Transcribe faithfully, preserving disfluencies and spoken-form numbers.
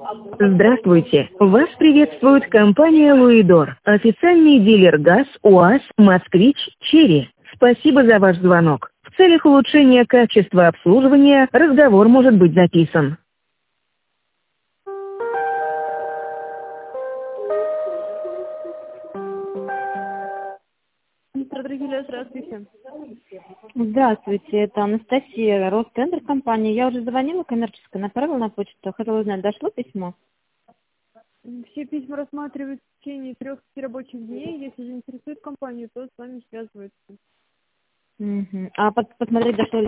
Здравствуйте! Вас приветствует компания «Луидор», официальный дилер ГАЗ, УАЗ, «Москвич», «Черри». Спасибо за ваш звонок. В целях улучшения качества обслуживания разговор может быть записан. Мистер здравствуйте. Здравствуйте, это Анастасия, Ростендер компания. Я уже звонила коммерческая, направила на почту. Хотела узнать, дошло письмо? Все письма рассматривают в течение трех рабочих дней. Если заинтересует компанию, то с вами связываются. Угу. А под- посмотреть, дошло ли